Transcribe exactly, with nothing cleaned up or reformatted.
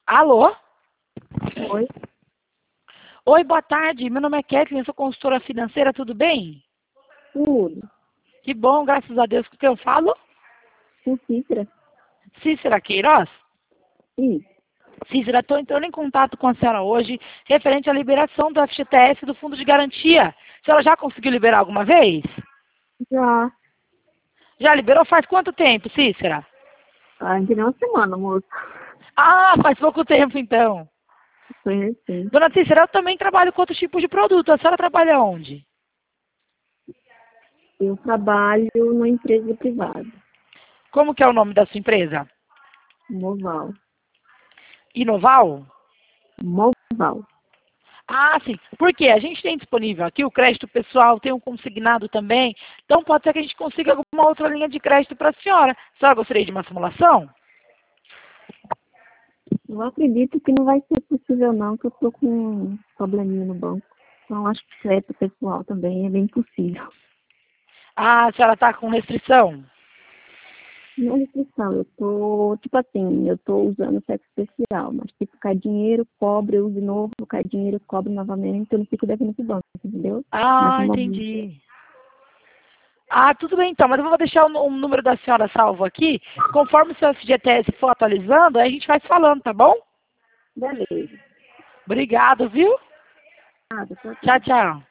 Alô? Oi, Oi, boa tarde. Meu nome é Kathleen, eu sou consultora financeira, tudo bem? tudo. Que bom, graças a Deus. Com que eu falo? Com Cícera? Cícera Queiroz? Sim, Cícera, estou entrando em contato com a senhora hoje, referente à liberação do F G T S do Fundo de Garantia. A senhora já conseguiu liberar alguma vez? já. Já liberou faz quanto tempo, Cícera? Ah, ainda não é uma semana, moço. Ah, faz pouco tempo então. Foi recente. Dona Cícera, eu também trabalho com outros tipos de produto. A senhora trabalha onde? Eu trabalho numa empresa privada, Como que é o nome da sua empresa? Moval. Inoval? Moval. Ah, sim. Porque a gente tem disponível aqui o crédito pessoal, tem um consignado também. Então pode ser que a gente consiga alguma outra linha de crédito para a senhora. A senhora gostaria de uma simulação? Eu acredito que não vai ser possível não, que eu tô com um probleminha no banco. Então acho que crédito pessoal também é bem possível. Ah, a senhora está com restrição? Não é restrição, eu tô, tipo assim, eu tô usando sexo especial, mas tipo, cai dinheiro, cobre, eu uso de novo, cai dinheiro, cobre novamente, eu não fico devendo pro banco, entendeu? Mas Ah, no momento, entendi. Ah, tudo bem então, mas eu vou deixar o, nu- o número da senhora salvo aqui. Conforme o seu F G T S for atualizando, aí a gente vai falando, tá bom? beleza. Obrigado, viu? Nada, tchau, Tchau, tchau. tchau.